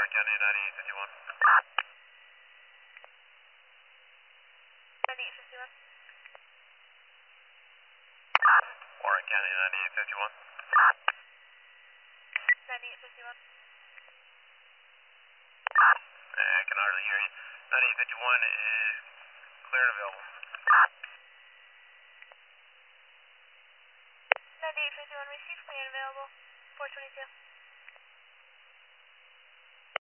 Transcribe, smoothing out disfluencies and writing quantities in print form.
Warren County 9851. 9851. Warren County 9851. 9851. I can hardly hear you. 9851 is clear and available. 9851 received, clear and available. 422.